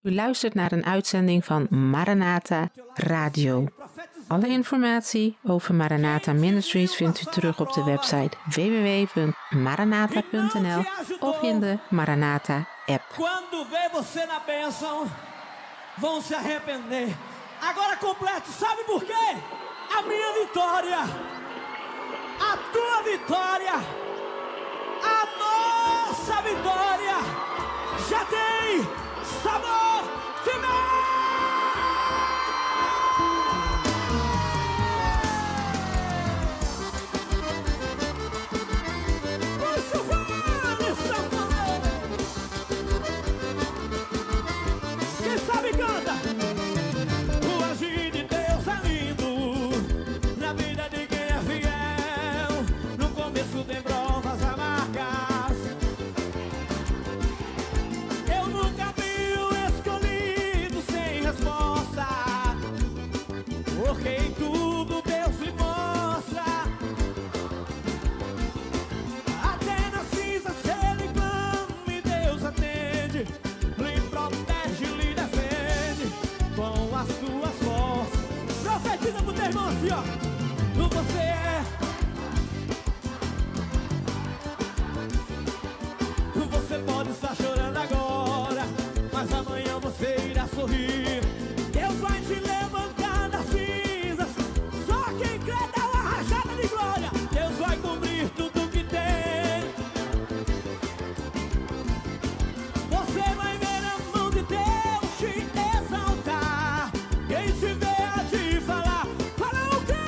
U luistert naar een uitzending van Maranatha Radio. Alle informatie over Maranatha Ministries vindt u terug op de website www.maranatha.nl of in de Maranatha app. Quando vê você na bênção, vão se arrepender. Agora completo, sabe por quê? A minha vitória, a tua vitória, a nossa vitória já tem sabor de mel. Quem sabe canta. O agir de Deus é lindo na vida de quem é fiel. No começo tem provas amargas. Eu nunca vi o escolhido sem resposta, porque em tudo Deus me mostra. Até nas cinzas ele clama e Deus atende, lhe protege, lhe defende com as suas forças. Profetiza pro teu irmão assim, ó. Você é. Você pode estar chorando agora, mas amanhã você irá sorrir. Deus vai te levantar das cinzas. Só quem crê dá uma rajada de glória. Deus vai cobrir tudo que tem. Você vai ver a mão de Deus te exaltar. Quem te vê há de falar, fala o quê?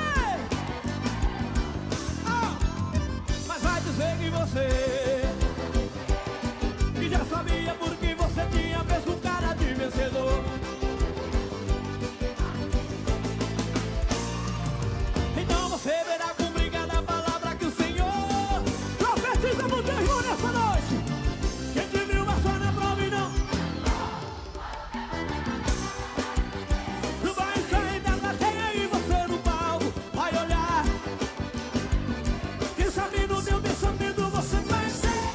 Mas vai dizer que você que já sabia porque você tinha mesmo cara de vencedor. Então você verá cumprir cada palavra que o Senhor profetiza pro teu irmão nessa noite. Quem te viu passar na prova e não vai sair da plateia e você no palco vai olhar. Quem sabe no teu pensamento você vai ser.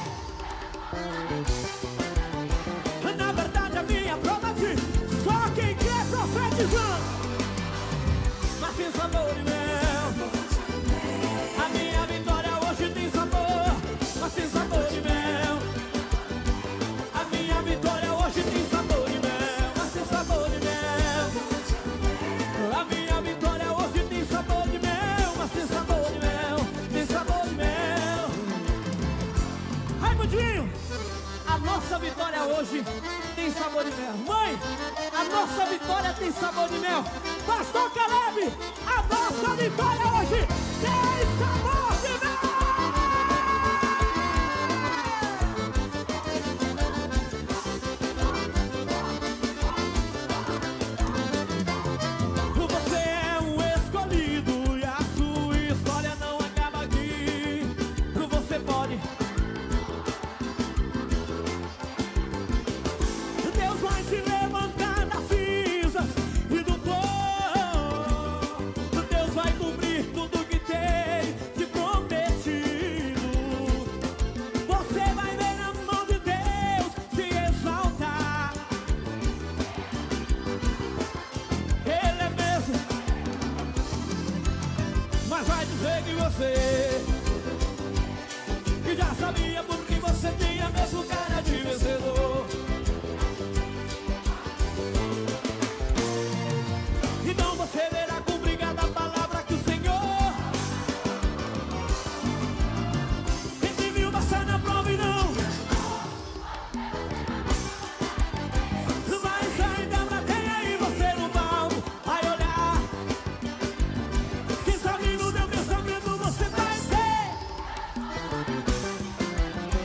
Na verdade a minha prova de só quem quer profetizando, mas sem sabor e mel. A minha vitória hoje tem sabor, mas sem sabor e mel. A minha vitória hoje tem sabor e mel, mas sem sabor e mel. A minha vitória hoje tem sabor de mel, mas sem sabor de mel, tem sabor de mel. Raimundinho, a nossa vitória hoje tem sabor de mel. Mãe, a nossa vitória tem sabor de mel. Pastor Caleb, a nossa vitória hoje tem sabor de mel. Você é um escolhido e a sua história não acaba aqui. Você pode. Deus vai te levantar das cinzas e do pó. Deus vai cumprir tudo que tem te prometido. Você vai ver a mão de Deus te exaltar. Ele é mesmo, mas vai dizer que você que já sabia porque você tinha mesmo cara de vencedor. Então você verá cumprir cada palavra que o Senhor. Quem te viu passar na prova e não vai sair da plateia e você no palco vai olhar. Quem sabe no teu pensamento você vai ser.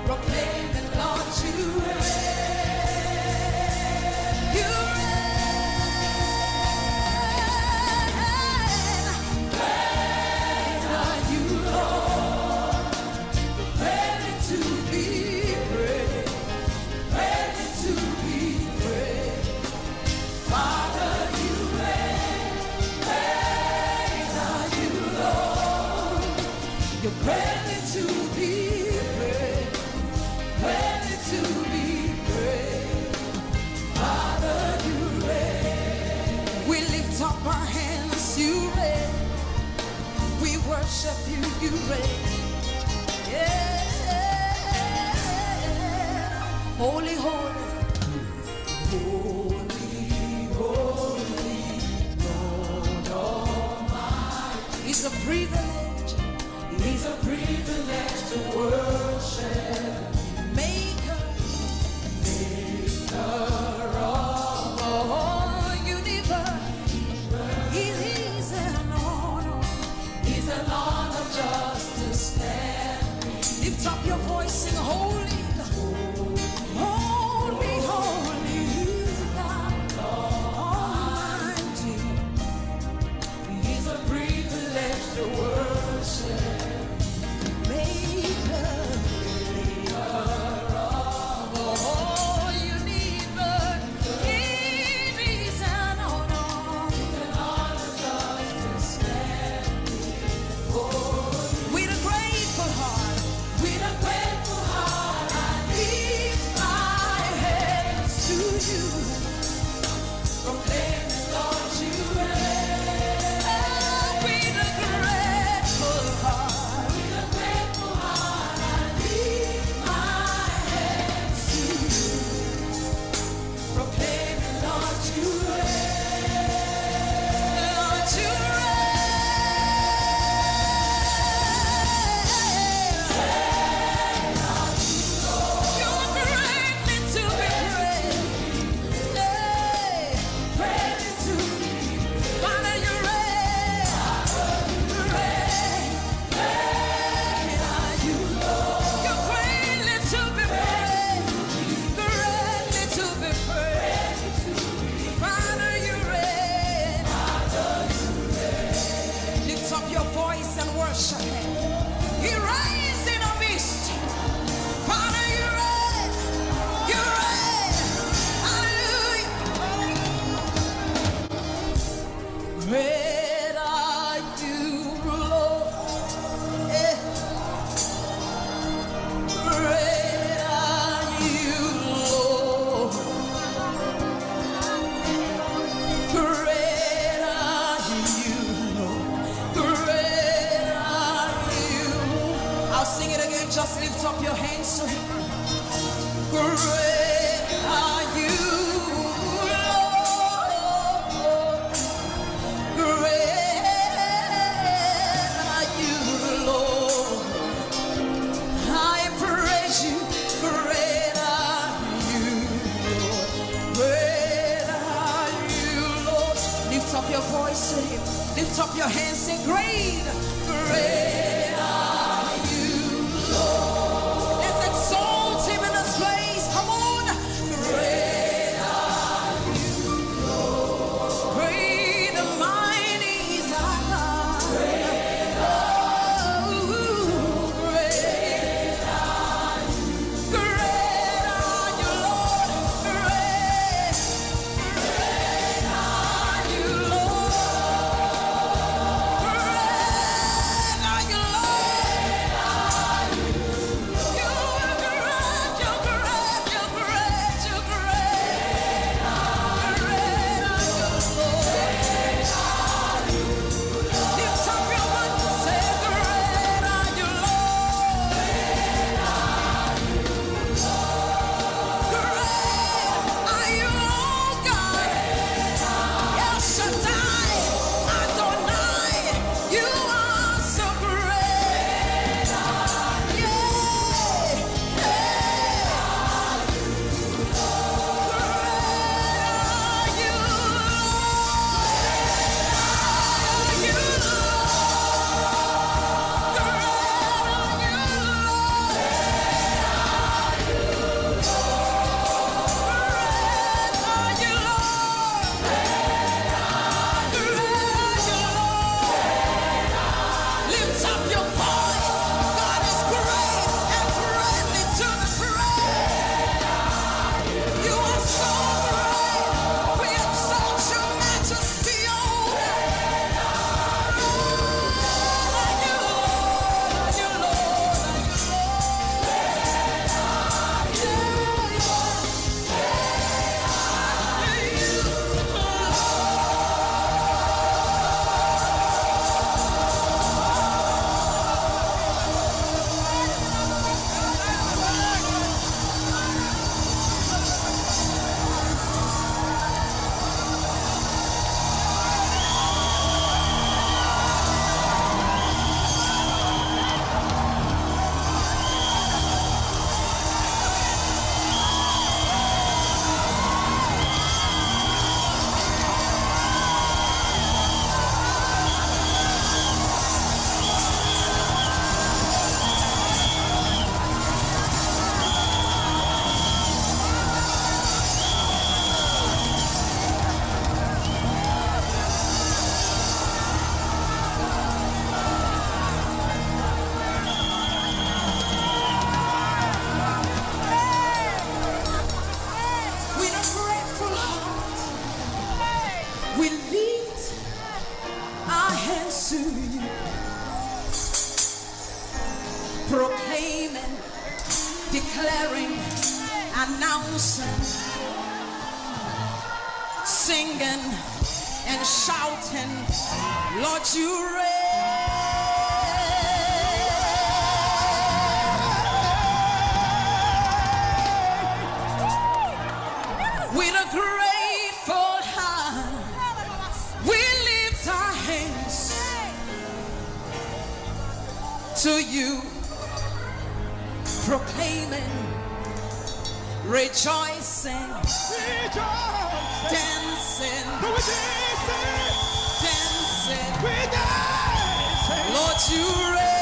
Holy, holy, Lord Almighty. It's a privilege. It's a privilege to worship. Maker of all universe. It is an honor. It's an honor just to stand. Lift up your voice, sing holy. Holy, holy, God Almighty. It's a privilege to worship. Maker of all universe. It is an honor. It's an honor just to stand. With a grateful heart. With a grateful heart, I lift my hands to you. Proclaiming, Lord, you reign. With a grateful heart. With a grateful heart, I lift my hands to you. Proclaiming, Lord, you reign. Lord, you You're greatly to be praised. Greatly to be. Father, you reign. You reign. Great are you, Lord. You're greatly to be praised. Greatly to be praised. Father, you reign. Lift up your voice and worship Him. He reigns in our midst. Father, you reign. You reign. Hallelujah. Great are you, Lord. Eh. Great are you, Lord. Great are you, Lord. Great are you. I'll sing it again. Just lift up your hands to Him. Great are you, Lord. Great are you, Lord. I praise you. Great are you, Lord. Great are you, Lord. Lift up your voice to Him. Lift up your hands. Say, great, great are you, Lord. Let's exalt Him in this place. Come on. Great are you, Lord. Great and mighty is our God. Great are you, great are you. Great are you, Lord. Great are you, Lord. Great are declaring, announcing, singing and shouting, Lord, you reign. With a grateful heart, we lift our hands to you, proclaiming, rejoicing, dancing, Lord, you reign.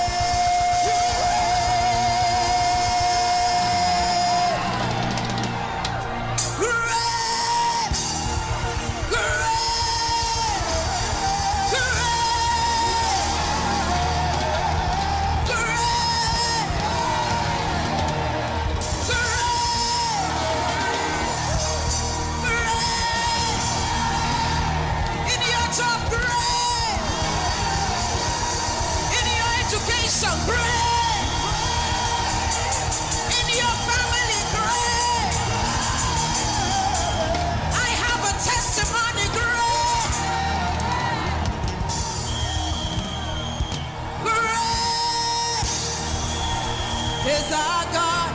Is our God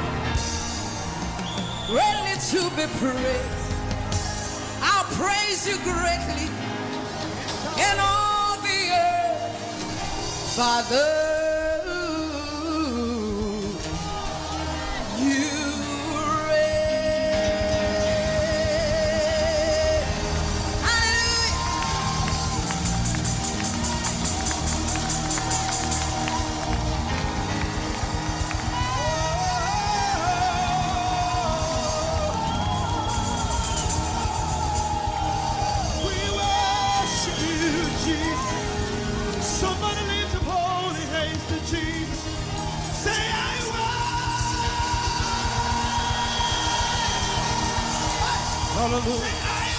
ready to be praised? I'll praise you greatly in all the earth, Father. Hallelujah.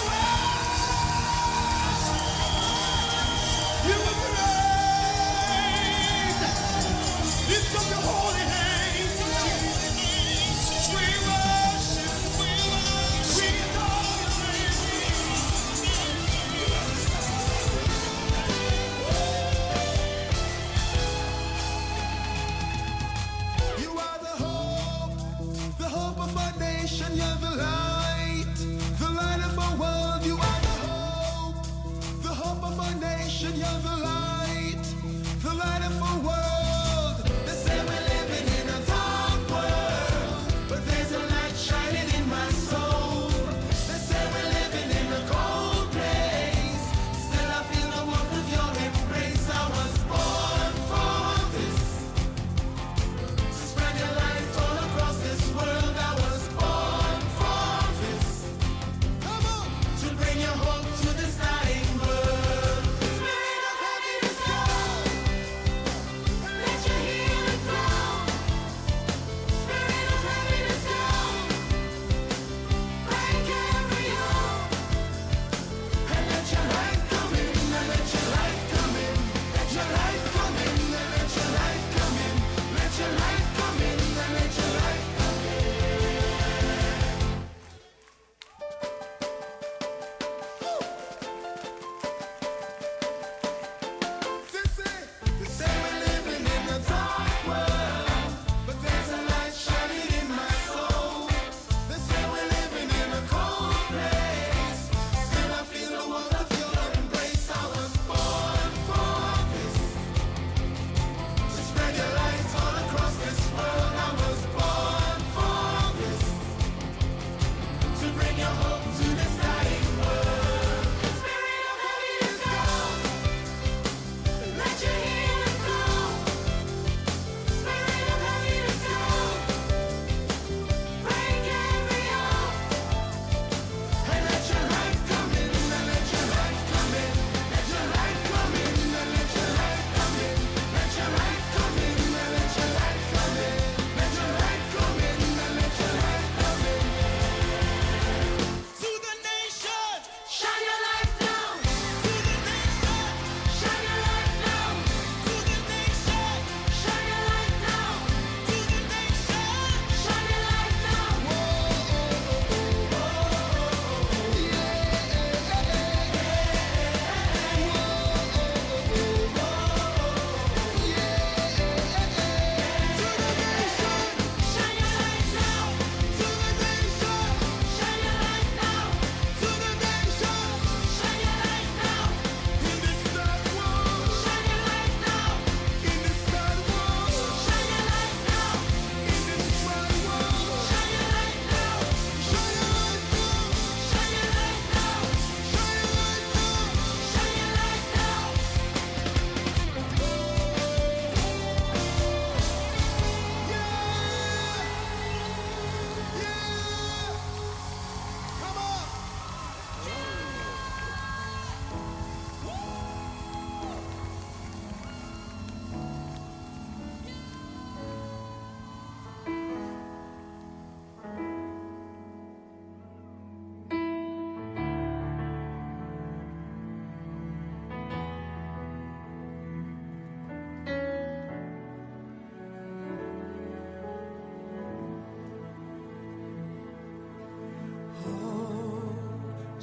You are great. Lift up your holy hands. We worship, we adore you. You are the hope of our nation. You're the light of our world.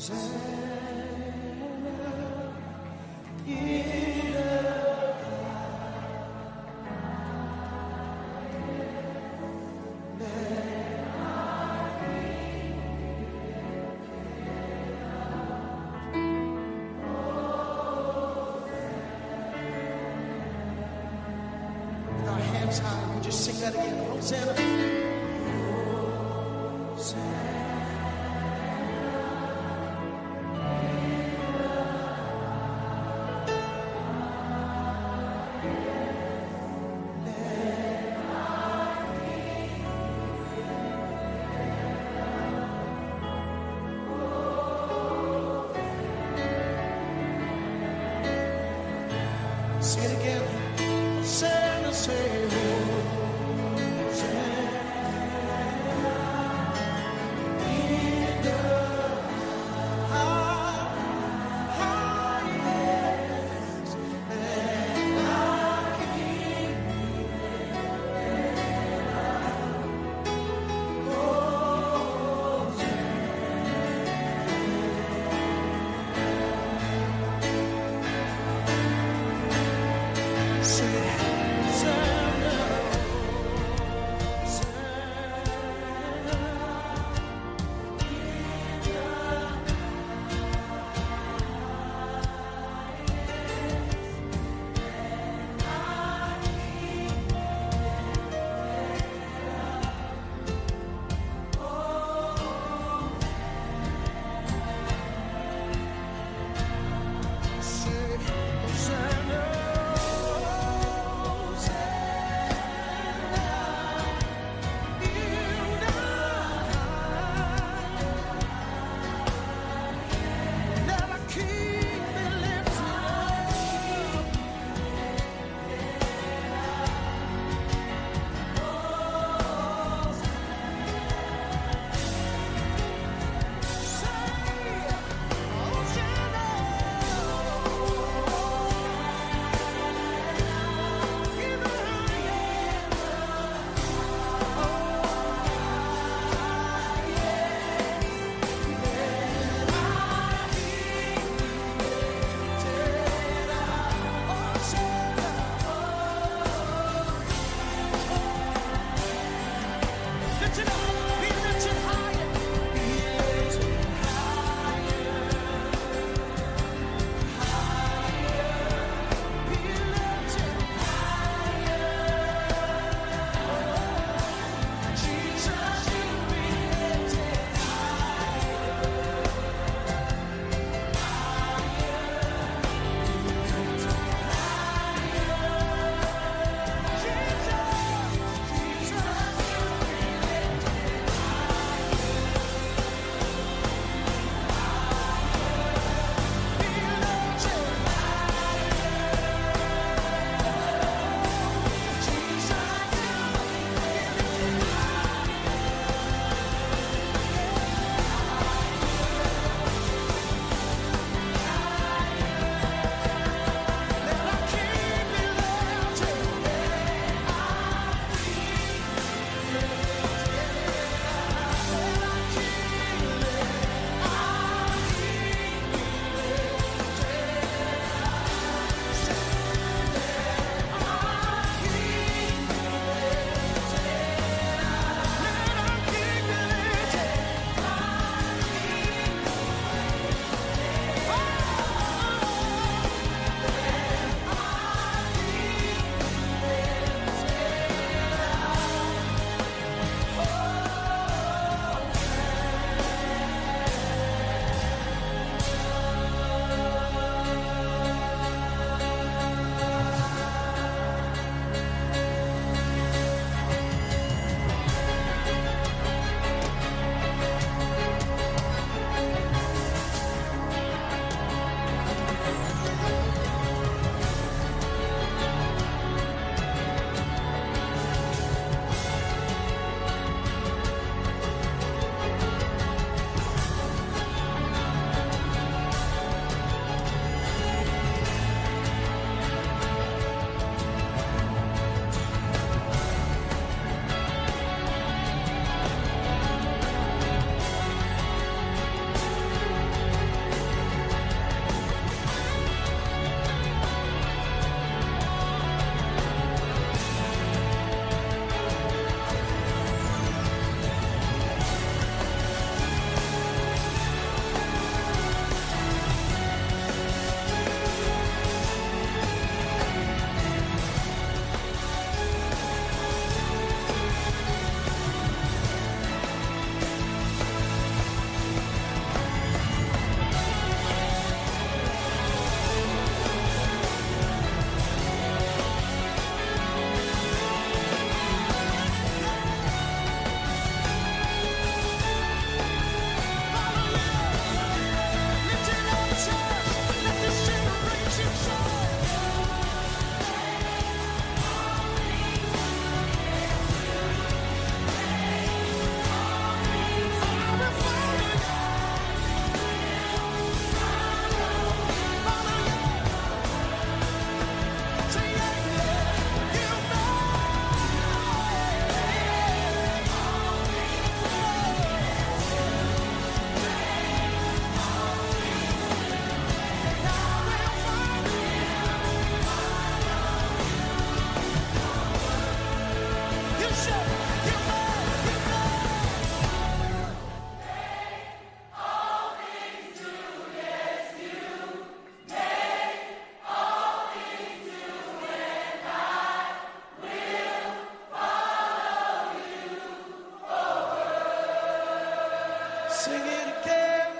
With our hands high, we just sing that again. Hosanna. Sing it again. Hosanna, say, Hosanna.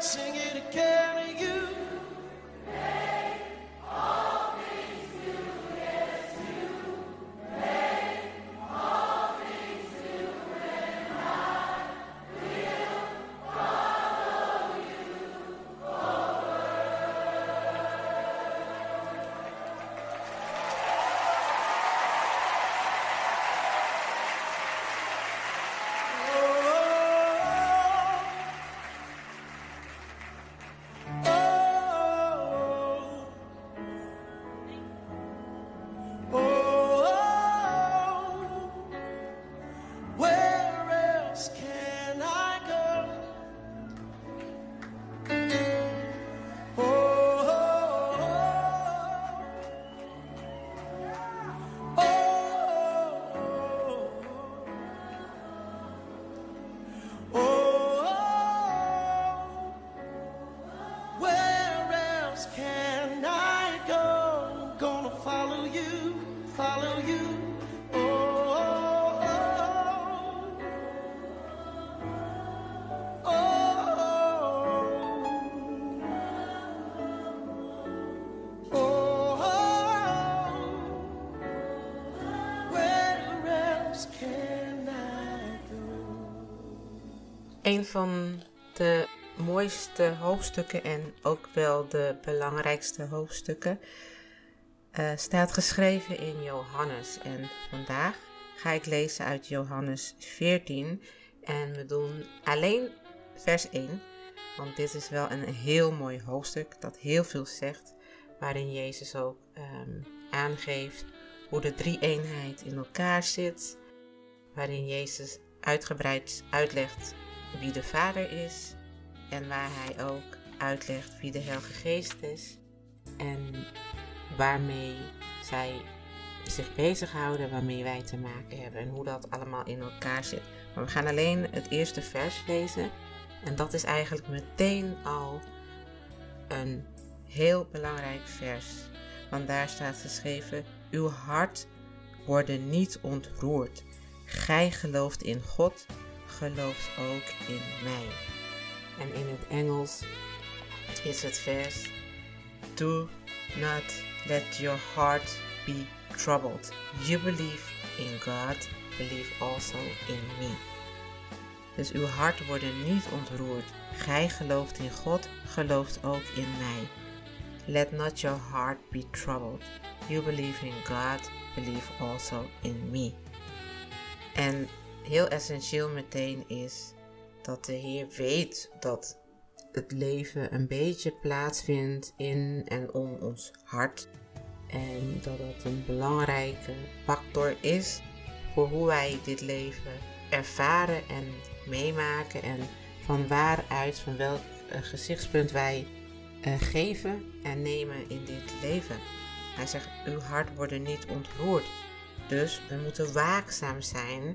Sing it again, you. Een van de mooiste hoofdstukken en ook wel de belangrijkste hoofdstukken staat geschreven in Johannes. En vandaag ga ik lezen uit Johannes 14 en we doen alleen vers 1. Want dit is wel een heel mooi hoofdstuk dat heel veel zegt, waarin Jezus ook aangeeft hoe de drie-eenheid in elkaar zit. Waarin Jezus uitgebreid uitlegt wie de Vader is en waar hij ook uitlegt wie de Heilige Geest is en waarmee zij zich bezighouden, waarmee wij te maken hebben en hoe dat allemaal in elkaar zit. Maar we gaan alleen het eerste vers lezen en dat is eigenlijk meteen al een heel belangrijk vers, want daar staat geschreven: uw hart wordt niet ontroerd. Gij gelooft in God, gelooft ook in mij. En in het Engels is het vers: do not let your heart be troubled. You believe in God, believe also in me. Dus uw hart wordt niet ontroerd. Gij gelooft in God, gelooft ook in mij. Let not your heart be troubled. You believe in God, believe also in me. En heel essentieel meteen is dat de Heer weet dat het leven een beetje plaatsvindt in en om ons hart. En dat het een belangrijke factor is voor hoe wij dit leven ervaren en meemaken. En van waaruit, van welk gezichtspunt wij geven en nemen in dit leven. Hij zegt, uw hart wordt niet ontroerd. Dus we moeten waakzaam zijn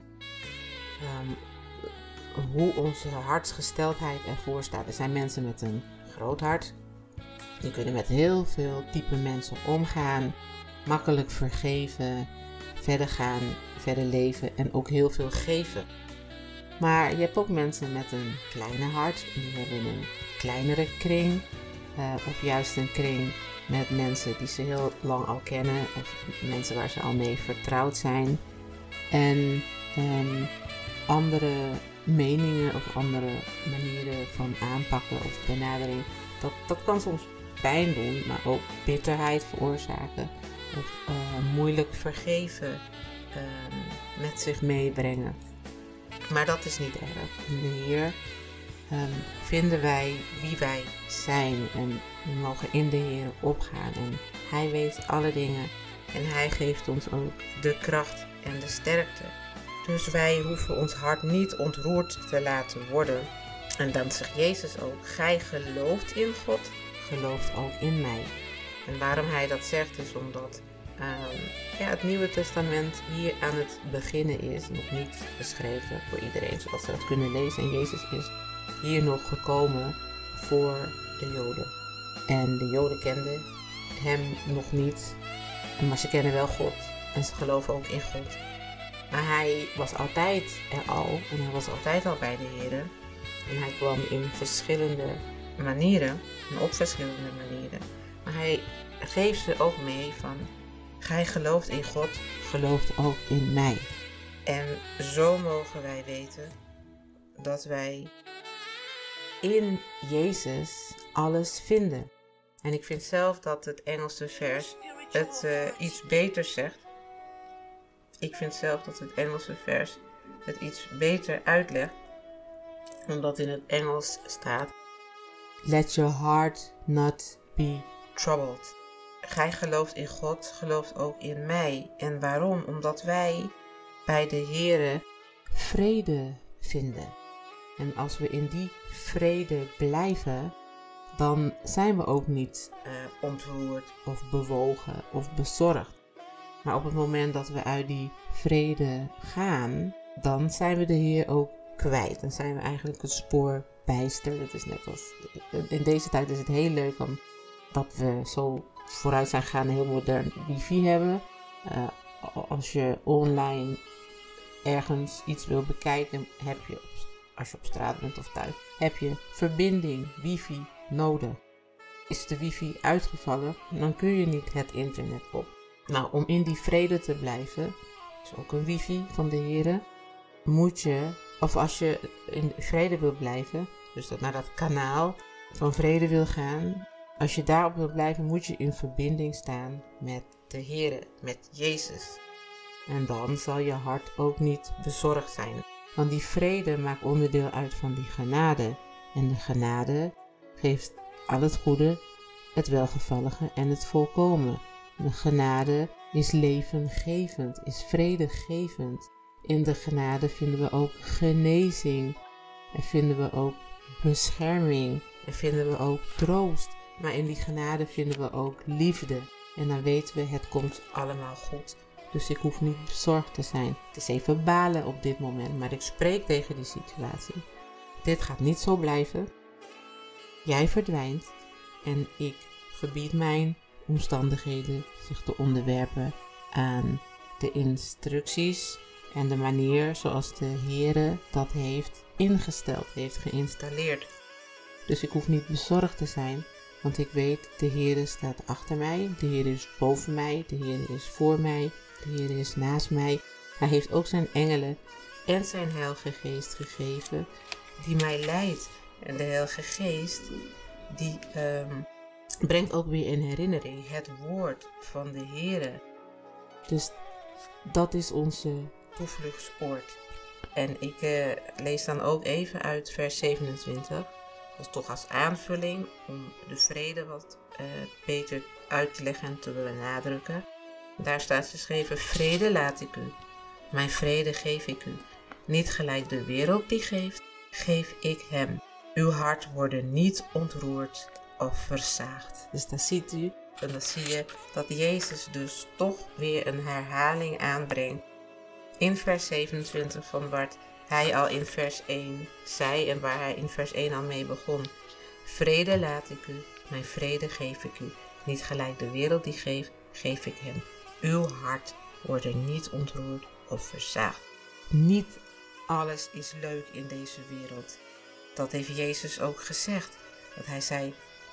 hoe onze hartsgesteldheid ervoor staat. Er zijn mensen met een groot hart. Die kunnen met heel veel type mensen omgaan. Makkelijk vergeven. Verder gaan. Verder leven. En ook heel veel geven. Maar je hebt ook mensen met een kleine hart. Die hebben een kleinere kring. Of juist een kring met mensen die ze heel lang al kennen. Of mensen waar ze al mee vertrouwd zijn. En andere meningen of andere manieren van aanpakken of benadering. Dat kan soms pijn doen, maar ook bitterheid veroorzaken. Of moeilijk vergeven met zich meebrengen. Maar dat is niet erg. In de Heer vinden wij wie wij zijn en we mogen in de Heer opgaan. En Hij weet alle dingen en Hij geeft ons ook de kracht en de sterkte. Dus wij hoeven ons hart niet ontroerd te laten worden. En dan zegt Jezus ook, gij gelooft in God, gelooft ook in mij. En waarom Hij dat zegt is omdat het Nieuwe Testament hier aan het beginnen is. Nog niet beschreven voor iedereen zoals ze dat kunnen lezen. En Jezus is hier nog gekomen voor de Joden. En de Joden kenden Hem nog niet, maar ze kennen wel God. En ze geloven ook in God. Maar Hij was altijd er al. En Hij was altijd al bij de Heer. En Hij kwam in verschillende manieren en op verschillende manieren. Maar hij geeft ze ook mee van, gij gelooft in God, gelooft ook in mij. En zo mogen wij weten dat wij in Jezus alles vinden. En ik vind zelf dat het Engelse vers het iets beter zegt. Ik vind zelf dat het Engelse vers het iets beter uitlegt. Omdat in het Engels staat: Let your heart not be troubled. Gij gelooft in God, gelooft ook in mij. En waarom? Omdat wij bij de Heere vrede vinden. En als we in die vrede blijven, dan zijn we ook niet ontroerd of bewogen of bezorgd. Maar op het moment dat we uit die vrede gaan, dan zijn we de Heer ook kwijt. Dan zijn we eigenlijk het spoor bijster. Dat is net als in deze tijd is het heel leuk dat we zo vooruit zijn gegaan, heel modern wifi hebben. Als je online ergens iets wil bekijken, heb je, als je op straat bent of thuis, heb je verbinding, wifi nodig. Is de wifi uitgevallen, dan kun je niet het internet op. Nou, om in die vrede te blijven, is ook een wifi van de Heere, moet je, of als je in vrede wil blijven, dus dat naar dat kanaal van vrede wil gaan, als je daarop wil blijven, moet je in verbinding staan met de Heere, met Jezus. En dan zal je hart ook niet bezorgd zijn. Want die vrede maakt onderdeel uit van die genade. En de genade geeft al het goede, het welgevallige en het volkomen. De genade is levengevend, is vredegevend. In de genade vinden we ook genezing. En vinden we ook bescherming. En vinden we ook troost. Maar in die genade vinden we ook liefde. En dan weten we, het komt allemaal goed. Dus ik hoef niet bezorgd te zijn. Het is even balen op dit moment, maar ik spreek tegen die situatie. Dit gaat niet zo blijven. Jij verdwijnt en ik gebied mijn omstandigheden zich te onderwerpen aan de instructies en de manier zoals de Heere dat heeft ingesteld, heeft geïnstalleerd. Dus ik hoef niet bezorgd te zijn, want ik weet, de Heere staat achter mij, de Heere is boven mij, de Heere is voor mij, de Heere is naast mij. Hij heeft ook zijn engelen en zijn Heilige Geest gegeven die mij leidt. En de Heilige Geest die brengt ook weer in herinnering het woord van de Heere. Dus dat is onze toevluchtsoord. En ik lees dan ook even uit vers 27. Dat is toch als aanvulling om de vrede wat beter uit te leggen en te benadrukken. Daar staat geschreven: vrede laat ik u, mijn vrede geef ik u. Niet gelijk de wereld die geeft, geef ik hem. Uw hart wordt niet ontroerd of versaagd. Dus dan ziet u en dan zie je dat Jezus dus toch weer een herhaling aanbrengt. In vers 27 van wat hij al in vers 1 zei en waar hij in vers 1 al mee begon. Vrede laat ik u, mijn vrede geef ik u. Niet gelijk de wereld die geeft, geef ik hem. Uw hart wordt er niet ontroerd of versaagd. Niet alles is leuk in deze wereld. Dat heeft Jezus ook gezegd. Dat hij zei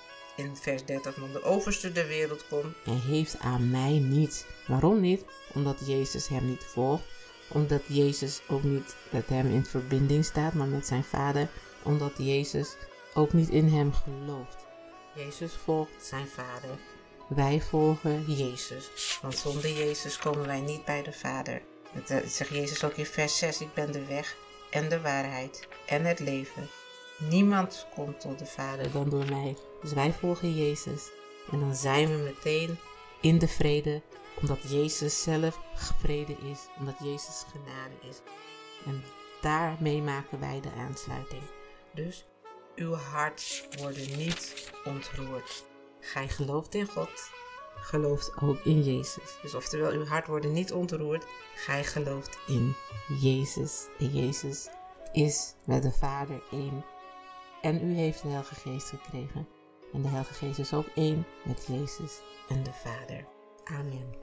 in vers 30, want de overste der wereld komt en heeft aan mij niet. Waarom niet? Omdat Jezus hem niet volgt. Omdat Jezus ook niet met hem in verbinding staat, maar met zijn Vader. Omdat Jezus ook niet in hem gelooft. Jezus volgt zijn Vader. Wij volgen Jezus. Want zonder Jezus komen wij niet bij de Vader. Dat zegt Jezus ook in vers 6. Ik ben de weg en de waarheid en het leven. Niemand komt tot de Vader dan door mij. Dus wij volgen Jezus. En dan zijn we meteen in de vrede. Omdat Jezus zelf vrede is. Omdat Jezus genade is. En daarmee maken wij de aansluiting. Dus uw hart wordt niet ontroerd. Gij gelooft in God. Gelooft ook in Jezus. Dus oftewel, uw hart wordt niet ontroerd. Gij gelooft in Jezus. En Jezus is met de Vader één. En u heeft de Heilige Geest gekregen. En de Heilige Geest is ook één met Jezus en de Vader. Amen.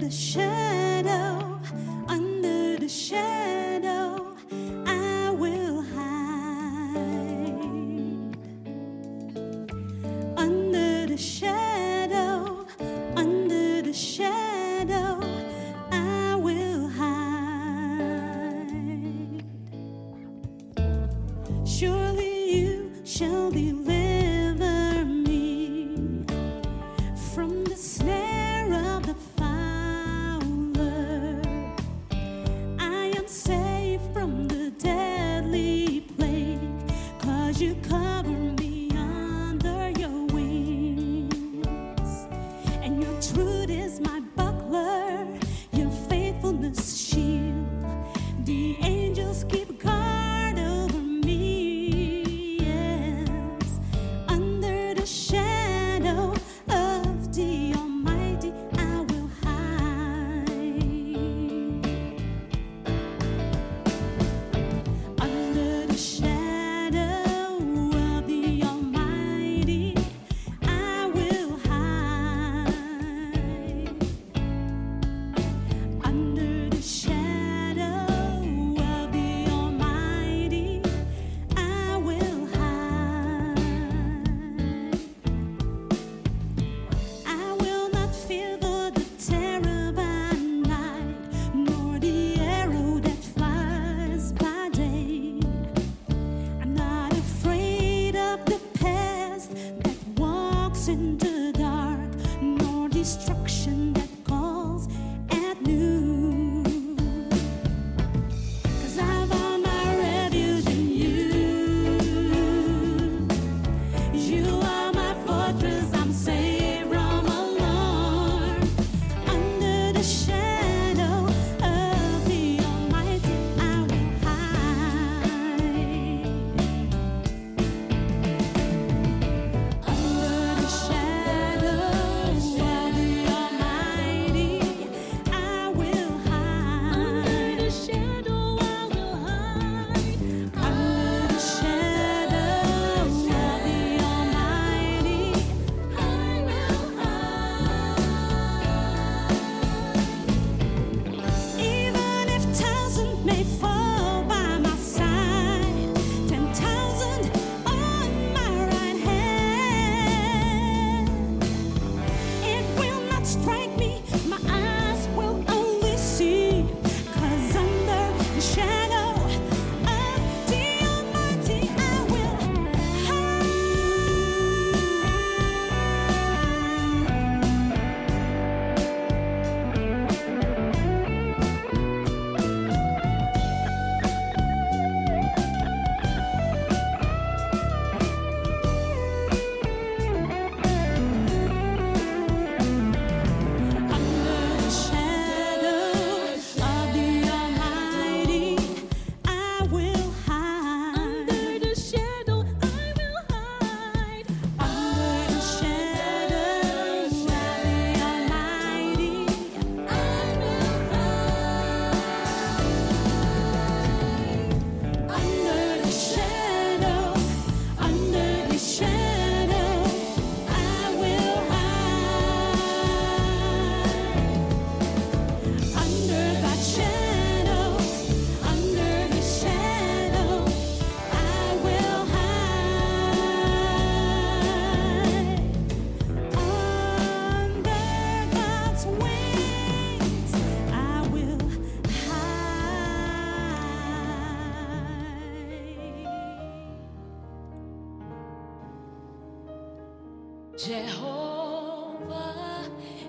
Jehovah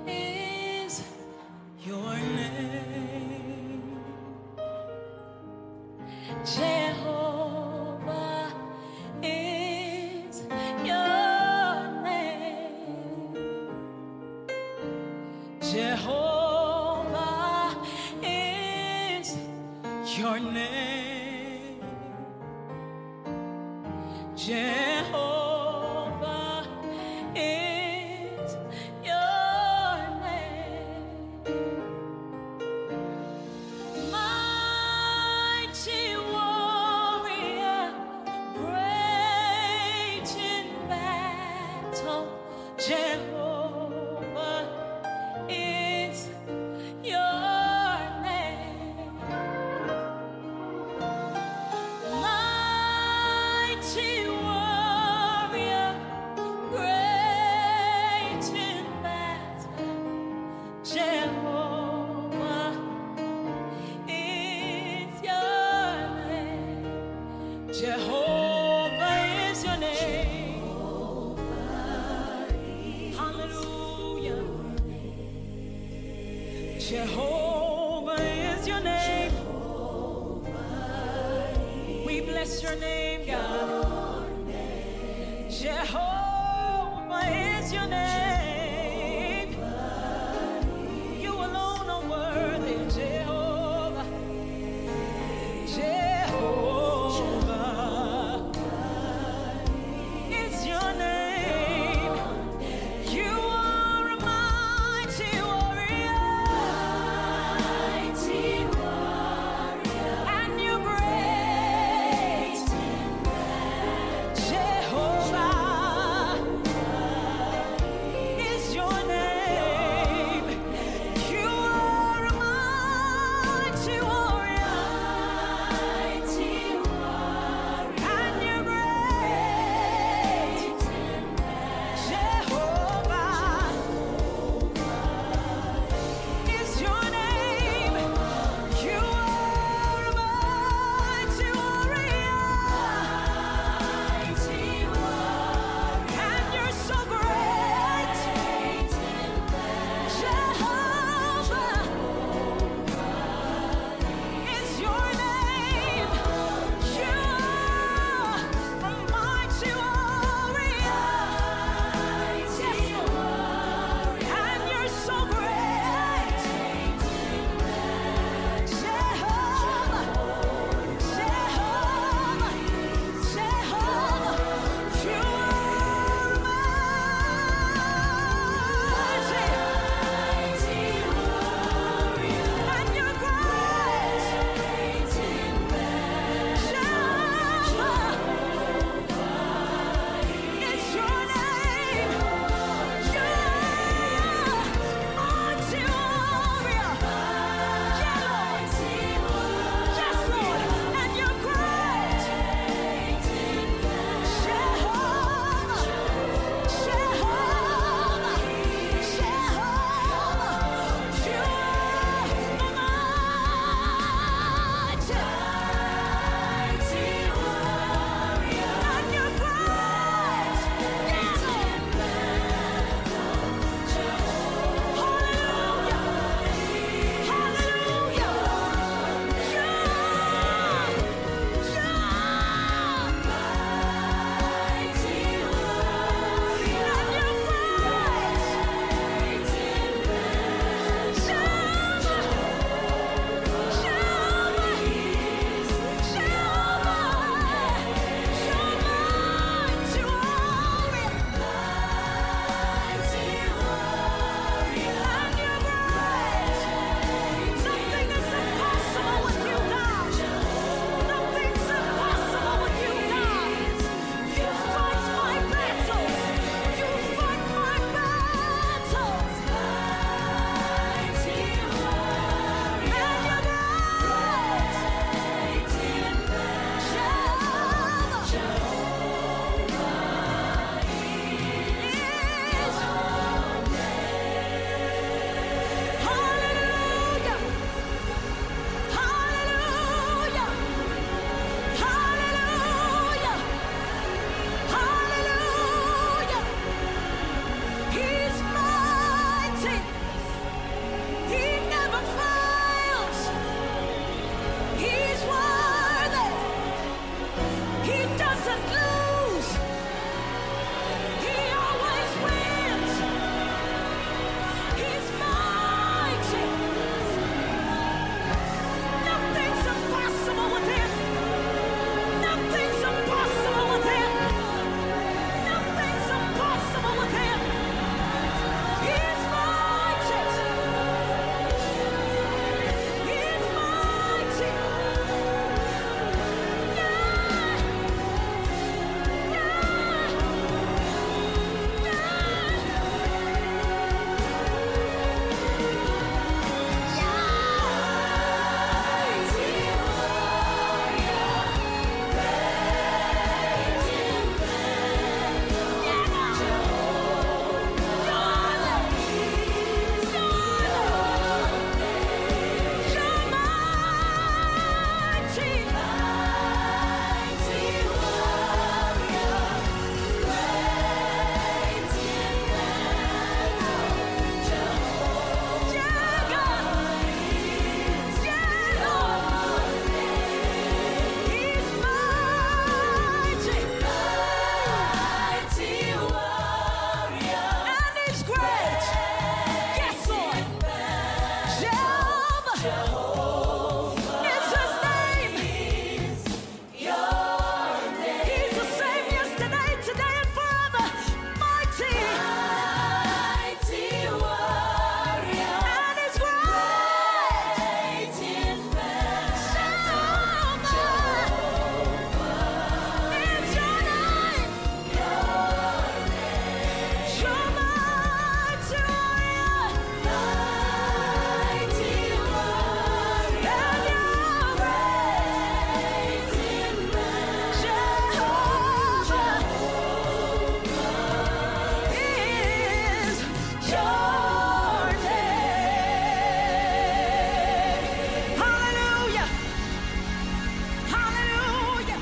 is your name. Jehovah is your name. Jehovah is your name. Jehovah is your name. Mighty warrior, great in battle. Jehovah is Jehovah is your name. We bless your name, God. Jehovah is your name. You alone are worthy, Jehovah. Jehovah is your name. You are a mighty warrior. And you're great. Jehovah. He's great. Yes, Lord. Jehovah. It's his name. He's the same yesterday, today, and forever. Mighty. And he's great. Jehovah. It's your name. You're mighty warrior. And you're great. Jehovah is your name. Hallelujah. Hallelujah.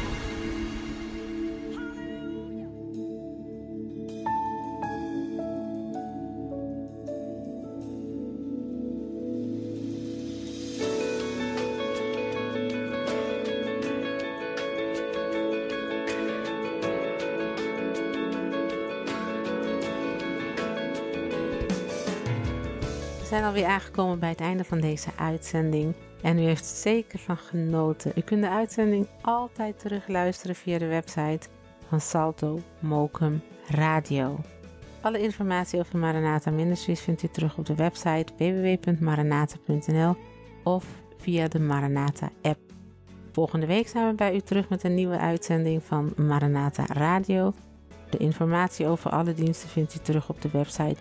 We zijn alweer aangekomen bij het einde van deze uitzending en u heeft er zeker van genoten. U kunt de uitzending altijd terugluisteren via de website van Salto Mokum Radio. Alle informatie over Maranatha Ministries vindt u terug op de website www.maranatha.nl of via de Maranatha app. Volgende week zijn we bij u terug met een nieuwe uitzending van Maranatha Radio. De informatie over alle diensten vindt u terug op de website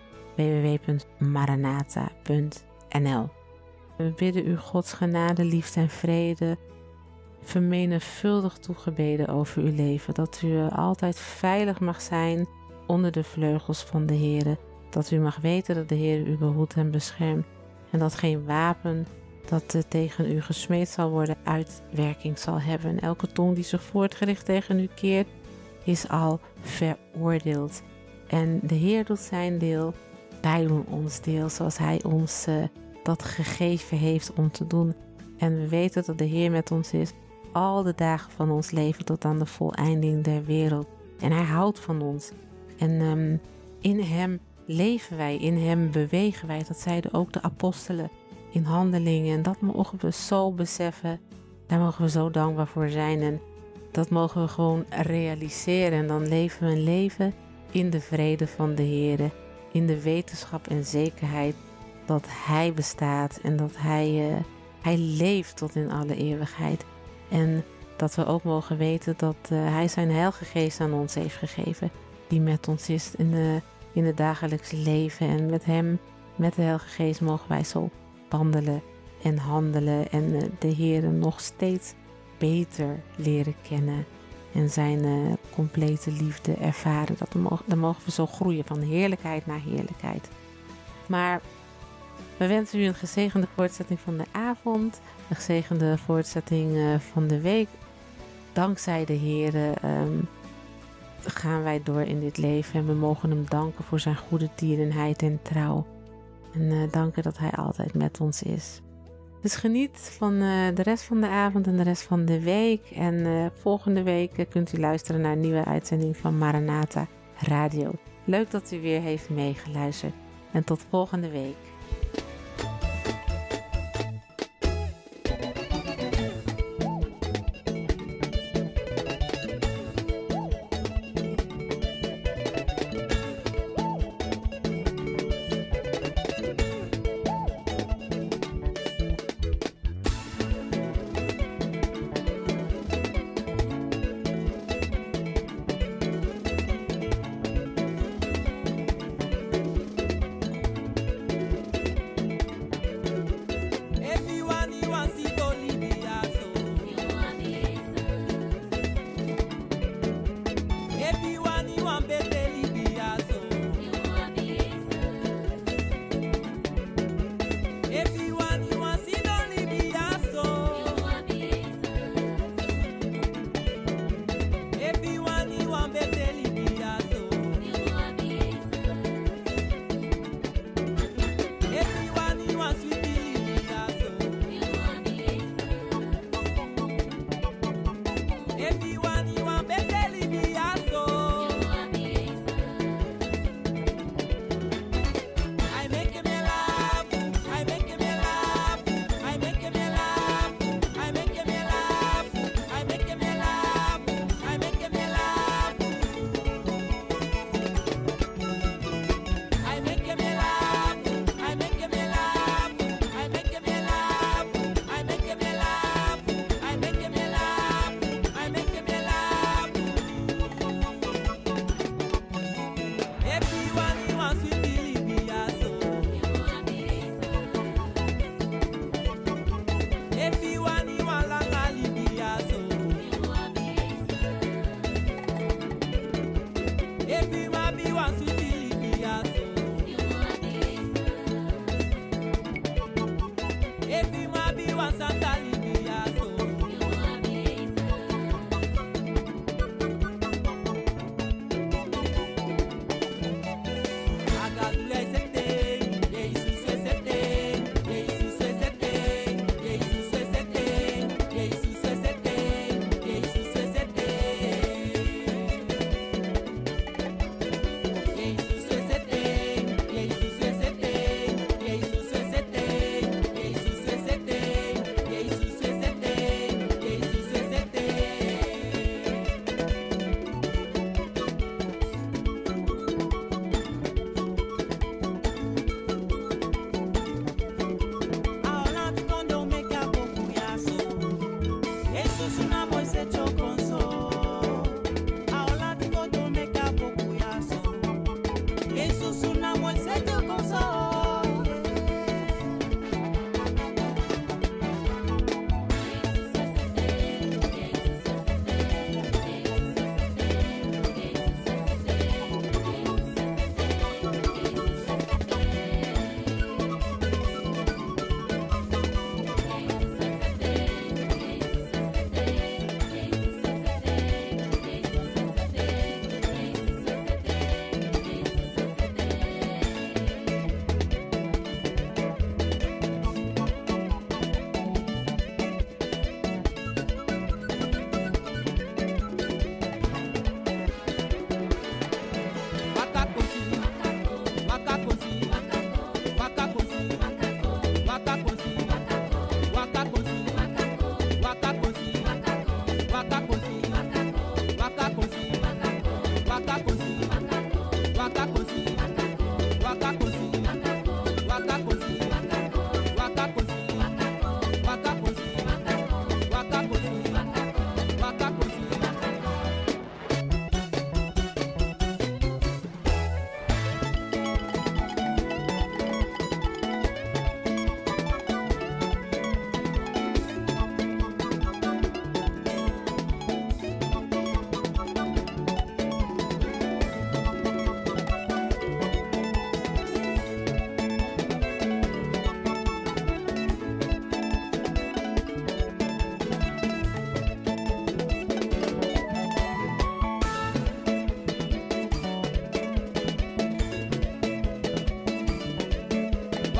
www.maranatha.nl. We bidden u Gods genade, liefde en vrede vermenigvuldig toegebeden over uw leven. Dat u altijd veilig mag zijn onder de vleugels van de Heere. Dat u mag weten dat de Heer u behoedt en beschermt. En dat geen wapen dat tegen u gesmeed zal worden uitwerking zal hebben. En elke tong die zich voortgericht tegen u keert is al veroordeeld. En de Heer doet zijn deel. Wij doen ons deel zoals Hij ons dat gegeven heeft om te doen. En we weten dat de Heer met ons is al de dagen van ons leven tot aan de voleinding der wereld. En Hij houdt van ons. En in Hem leven wij, in Hem bewegen wij. Dat zeiden ook de apostelen in Handelingen. En dat mogen we zo beseffen. Daar mogen we zo dankbaar voor zijn. En dat mogen we gewoon realiseren. En dan leven we een leven in de vrede van de Heer. In de wetenschap en zekerheid dat Hij bestaat en dat Hij leeft tot in alle eeuwigheid. En dat we ook mogen weten dat Hij zijn Heilige Geest aan ons heeft gegeven. Die met ons is in het dagelijks leven. En met Hem, met de Heilige Geest, mogen wij zo wandelen en handelen. En de Heer nog steeds beter leren kennen. En zijn complete liefde ervaren. Dan mogen we zo groeien van heerlijkheid naar heerlijkheid. Maar we wensen u een gezegende voortzetting van de avond. Een gezegende voortzetting van de week. Dankzij de Heer gaan wij door in dit leven. En we mogen Hem danken voor zijn goede tierenheid en trouw. En danken dat Hij altijd met ons is. Dus geniet van de rest van de avond en de rest van de week. En volgende week kunt u luisteren naar een nieuwe uitzending van Maranatha Radio. Leuk dat u weer heeft meegeluisterd. En tot volgende week.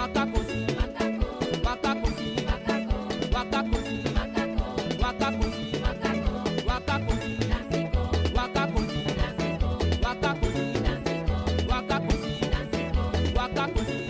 Waka